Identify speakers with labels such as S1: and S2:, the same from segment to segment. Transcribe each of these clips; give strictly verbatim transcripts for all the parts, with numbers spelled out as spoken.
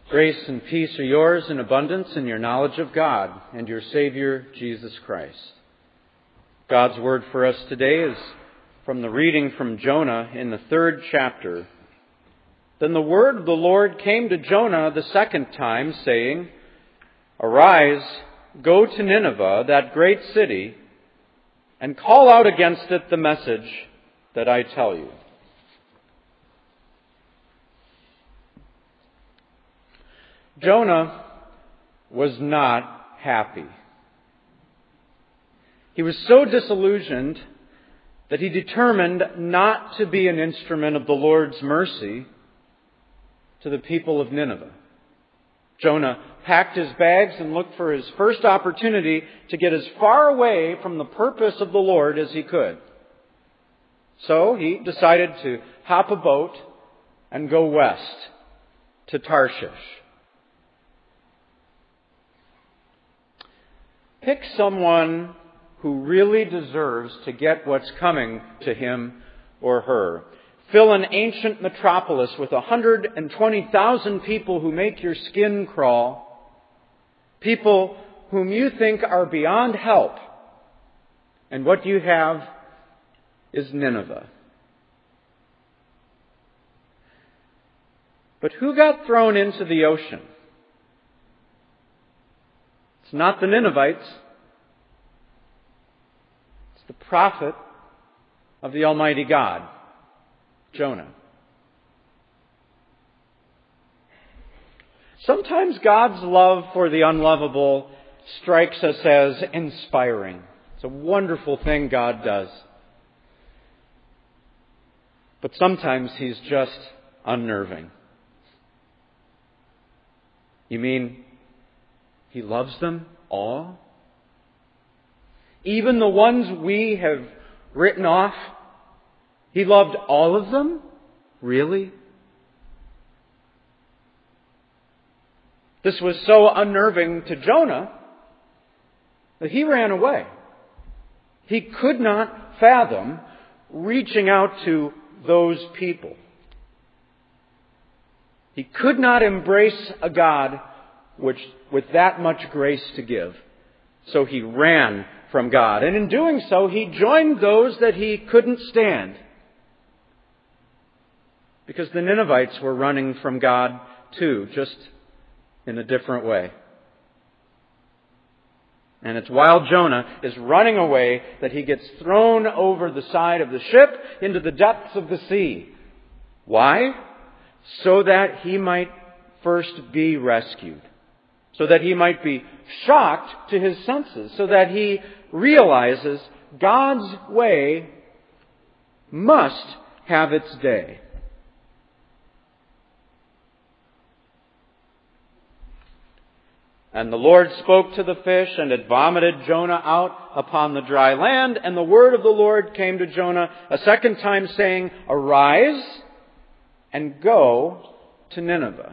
S1: Grace and peace are yours in abundance in your knowledge of God and your Savior, Jesus Christ. God's word for us today is from the reading from Jonah in the third chapter. Then the word of the Lord came to Jonah the second time, saying, Arise, go to Nineveh, that great city, and call out against it the message that I tell you. Jonah was not happy. He was so disillusioned that he determined not to be an instrument of the Lord's mercy to the people of Nineveh. Jonah packed his bags and looked for his first opportunity to get as far away from the purpose of the Lord as he could. So he decided to hop a boat and go west to Tarshish. Pick someone who really deserves to get what's coming to him or her. Fill an ancient metropolis with one hundred twenty thousand people who make your skin crawl. People whom you think are beyond help. And what you have is Nineveh. But who got thrown into the ocean? It's not the Ninevites. It's the prophet of the Almighty God, Jonah. Sometimes God's love for the unlovable strikes us as inspiring. It's a wonderful thing God does. But sometimes He's just unnerving. You mean He loves them all? Even the ones we have written off? He loved all of them? Really? This was so unnerving to Jonah that he ran away. He could not fathom reaching out to those people. He could not embrace a God which with that much grace to give. So he ran from God. And in doing so, he joined those that he couldn't stand. Because the Ninevites were running from God too, just in a different way. And it's while Jonah is running away that he gets thrown over the side of the ship into the depths of the sea. Why? So that he might first be rescued. So that he might be shocked to his senses. So that he realizes God's way must have its day. And the Lord spoke to the fish, and it vomited Jonah out upon the dry land. And the word of the Lord came to Jonah a second time, saying, Arise and go to Nineveh.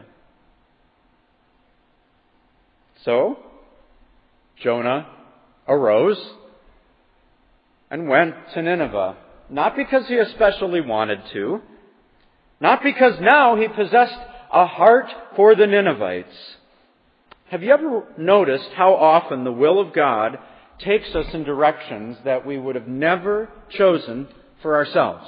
S1: So, Jonah arose and went to Nineveh. Not because he especially wanted to. Not because now he possessed a heart for the Ninevites. Have you ever noticed how often the will of God takes us in directions that we would have never chosen for ourselves?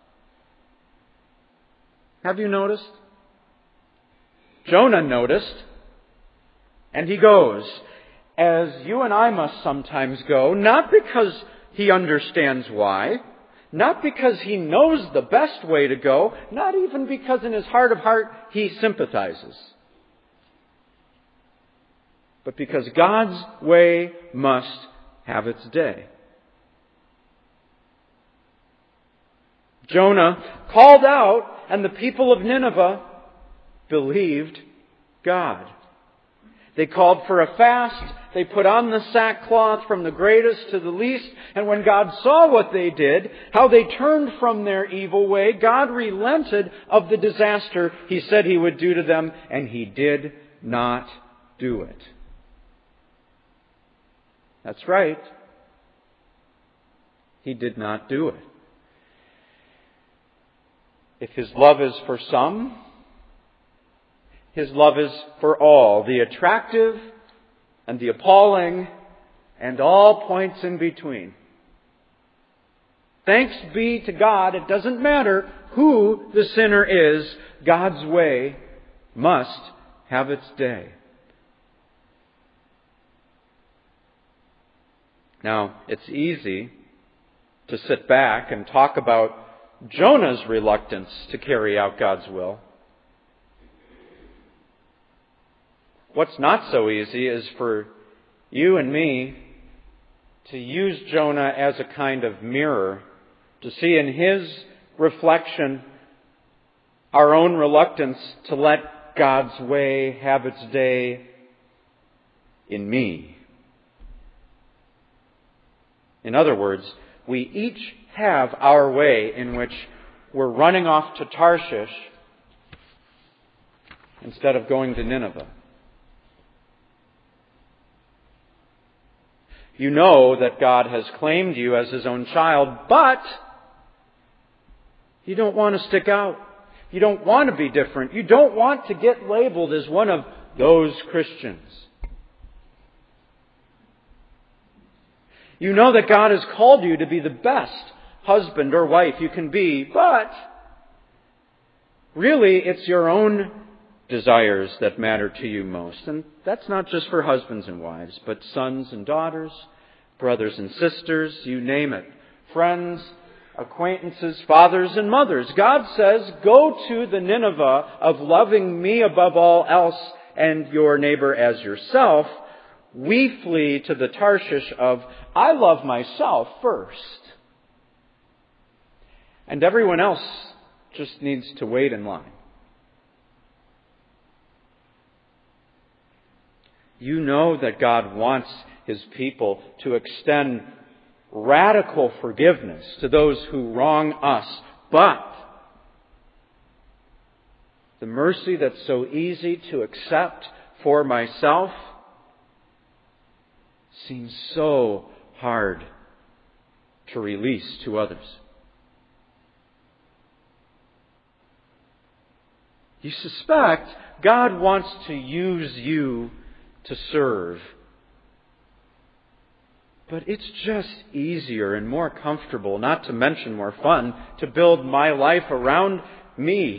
S1: Have you noticed? Jonah noticed. And he goes, as you and I must sometimes go, not because he understands why, not because he knows the best way to go, not even because in his heart of heart he sympathizes, but because God's way must have its day. Jonah called out, and the people of Nineveh believed God. They called for a fast. They put on the sackcloth from the greatest to the least. And when God saw what they did, how they turned from their evil way, God relented of the disaster He said He would do to them, and He did not do it. That's right. He did not do it. If His love is for some, His love is for all, the attractive and the appalling and all points in between. Thanks be to God, it doesn't matter who the sinner is, God's way must have its day. Now, it's easy to sit back and talk about Jonah's reluctance to carry out God's will. What's not so easy is for you and me to use Jonah as a kind of mirror, to see in his reflection our own reluctance to let God's way have its day in me. In other words, we each have our way in which we're running off to Tarshish instead of going to Nineveh. You know that God has claimed you as His own child, but you don't want to stick out. You don't want to be different. You don't want to get labeled as one of those Christians. You know that God has called you to be the best husband or wife you can be, but really it's your own desires that matter to you most. And that's not just for husbands and wives, but sons and daughters, brothers and sisters, you name it. Friends, acquaintances, fathers and mothers. God says, go to the Nineveh of loving me above all else and your neighbor as yourself. We flee to the Tarshish of, I love myself first. And everyone else just needs to wait in line. You know that God wants His people to extend radical forgiveness to those who wrong us. But the mercy that's so easy to accept for myself seems so hard to release to others. You suspect God wants to use you to serve. But it's just easier and more comfortable, not to mention more fun, to build my life around me.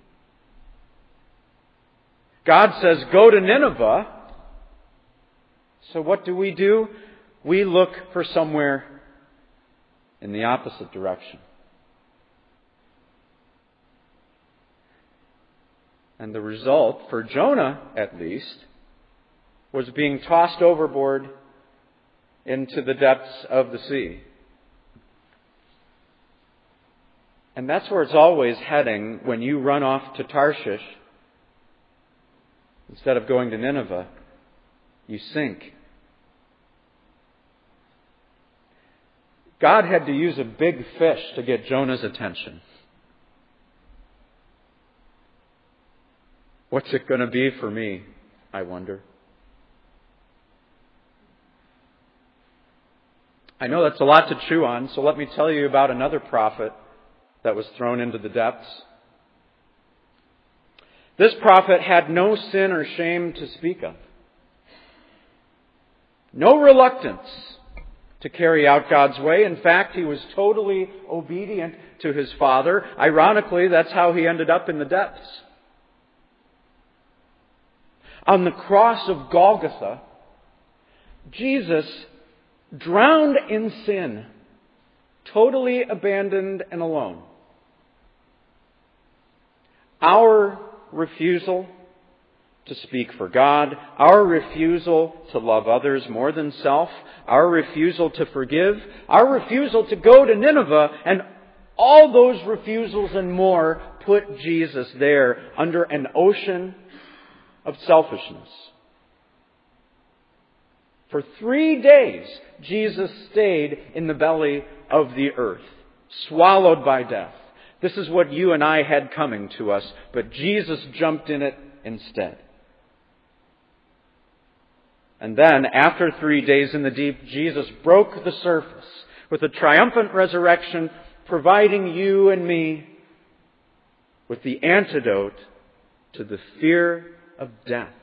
S1: God says, go to Nineveh. So what do we do? We look for somewhere in the opposite direction. And the result, for Jonah at least, was being tossed overboard into the depths of the sea. And that's where it's always heading when you run off to Tarshish. Instead of going to Nineveh, you sink. God had to use a big fish to get Jonah's attention. What's it going to be for me, I wonder? I know that's a lot to chew on, so let me tell you about another prophet that was thrown into the depths. This prophet had no sin or shame to speak of. No reluctance to carry out God's way. In fact, he was totally obedient to his father. Ironically, that's how he ended up in the depths. On the cross of Golgotha, Jesus drowned in sin, totally abandoned and alone. Our refusal to speak for God, our refusal to love others more than self, our refusal to forgive, our refusal to go to Nineveh, and all those refusals and more put Jesus there under an ocean of selfishness. For three days, Jesus stayed in the belly of the earth, swallowed by death. This is what you and I had coming to us, but Jesus jumped in it instead. And then, after three days in the deep, Jesus broke the surface with a triumphant resurrection, providing you and me with the antidote to the fear of death.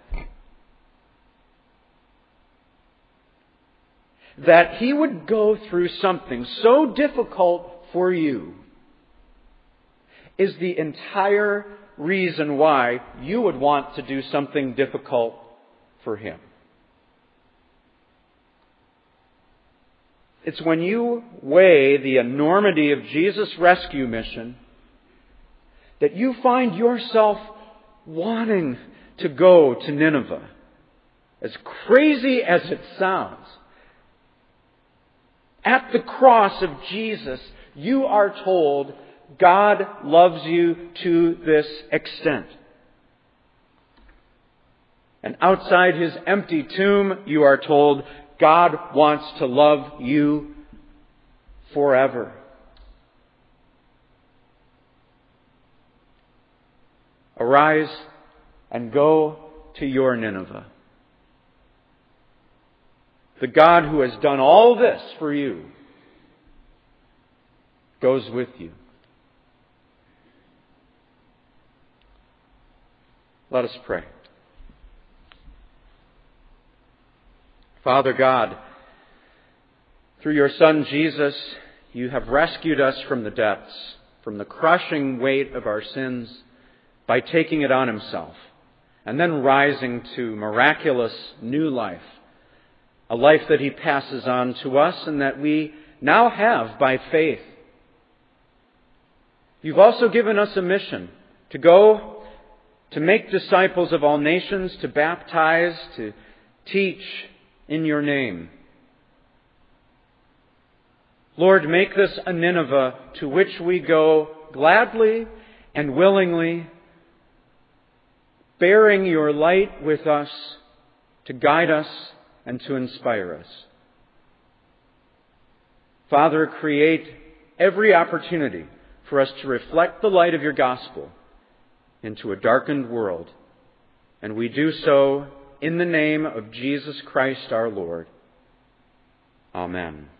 S1: That He would go through something so difficult for you is the entire reason why you would want to do something difficult for Him. It's when you weigh the enormity of Jesus' rescue mission that you find yourself wanting to go to Nineveh. As crazy as it sounds, at the cross of Jesus, you are told God loves you to this extent. And outside His empty tomb, you are told God wants to love you forever. Arise and go to your Nineveh. The God who has done all this for you goes with you. Let us pray. Father God, through your Son Jesus, you have rescued us from the depths, from the crushing weight of our sins, by taking it on Himself, and then rising to miraculous new life, a life that He passes on to us and that we now have by faith. You've also given us a mission to go to make disciples of all nations, to baptize, to teach in your name. Lord, make this a Nineveh to which we go gladly and willingly, bearing your light with us to guide us and to inspire us. Father, create every opportunity for us to reflect the light of your gospel into a darkened world. And we do so in the name of Jesus Christ our Lord. Amen.